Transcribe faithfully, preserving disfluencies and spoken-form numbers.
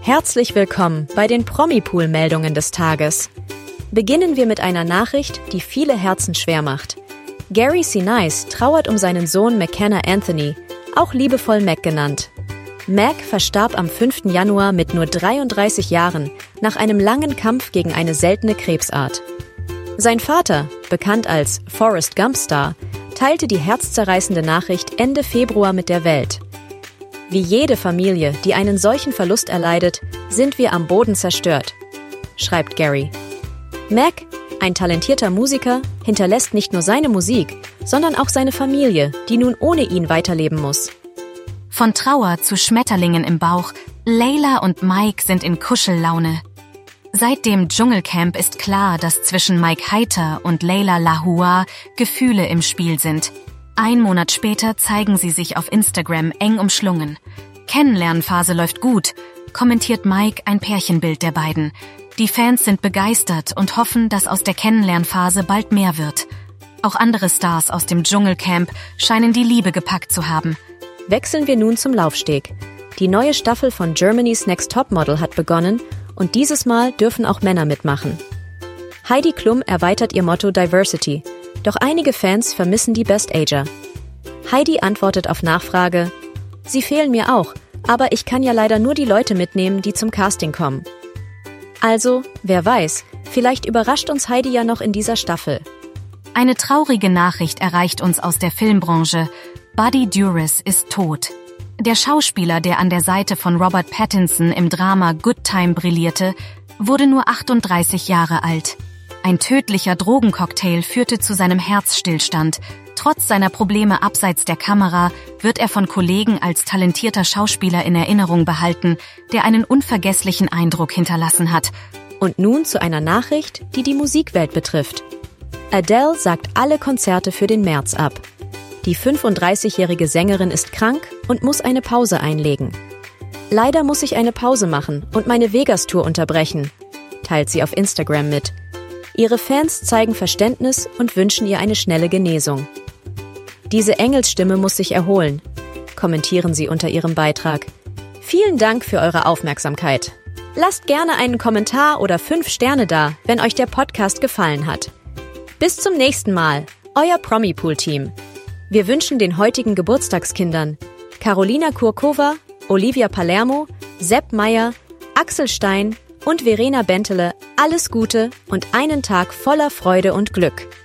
Herzlich willkommen bei den Promi-Pool-Meldungen des Tages. Beginnen wir mit einer Nachricht, die viele Herzen schwer macht. Gary Sinise trauert um seinen Sohn McKenna Anthony, auch liebevoll Mac genannt. Mac verstarb am fünften Januar mit nur dreiunddreißig Jahren nach einem langen Kampf gegen eine seltene Krebsart. Sein Vater, bekannt als Forrest Gump-Star, teilte die herzzerreißende Nachricht Ende Februar mit der Welt. Wie jede Familie, die einen solchen Verlust erleidet, sind wir am Boden zerstört, schreibt Gary. Mac, ein talentierter Musiker, hinterlässt nicht nur seine Musik, sondern auch seine Familie, die nun ohne ihn weiterleben muss. Von Trauer zu Schmetterlingen im Bauch, Layla und Mike sind in Kuschellaune. Seit dem Dschungelcamp ist klar, dass zwischen Mike Heiter und Layla Lahua Gefühle im Spiel sind. Ein Monat später zeigen sie sich auf Instagram eng umschlungen. Kennenlernphase läuft gut, kommentiert Mike ein Pärchenbild der beiden. Die Fans sind begeistert und hoffen, dass aus der Kennenlernphase bald mehr wird. Auch andere Stars aus dem Dschungelcamp scheinen die Liebe gepackt zu haben. Wechseln wir nun zum Laufsteg. Die neue Staffel von Germany's Next Topmodel hat begonnen und dieses Mal dürfen auch Männer mitmachen. Heidi Klum erweitert ihr Motto Diversity, doch einige Fans vermissen die Best Ager. Heidi antwortet auf Nachfrage: Sie fehlen mir auch, aber ich kann ja leider nur die Leute mitnehmen, die zum Casting kommen. Also, wer weiß, vielleicht überrascht uns Heidi ja noch in dieser Staffel. Eine traurige Nachricht erreicht uns aus der Filmbranche. Buddy Duriss ist tot. Der Schauspieler, der an der Seite von Robert Pattinson im Drama Good Time brillierte, wurde nur achtunddreißig Jahre alt. Ein tödlicher Drogencocktail führte zu seinem Herzstillstand. Trotz seiner Probleme abseits der Kamera wird er von Kollegen als talentierter Schauspieler in Erinnerung behalten, der einen unvergesslichen Eindruck hinterlassen hat. Und nun zu einer Nachricht, die die Musikwelt betrifft. Adele sagt alle Konzerte für den März ab. Die fünfunddreißigjährige Sängerin ist krank und muss eine Pause einlegen. Leider muss ich eine Pause machen und meine Vegas-Tour unterbrechen, teilt sie auf Instagram mit. Ihre Fans zeigen Verständnis und wünschen ihr eine schnelle Genesung. Diese Engelsstimme muss sich erholen, kommentieren sie unter ihrem Beitrag. Vielen Dank für eure Aufmerksamkeit. Lasst gerne einen Kommentar oder fünf Sterne da, wenn euch der Podcast gefallen hat. Bis zum nächsten Mal, euer Promi-Pool-Team. Wir wünschen den heutigen Geburtstagskindern Carolina Kurkova, Olivia Palermo, Sepp Meyer, Axel Stein und Verena Bentele alles Gute und einen Tag voller Freude und Glück.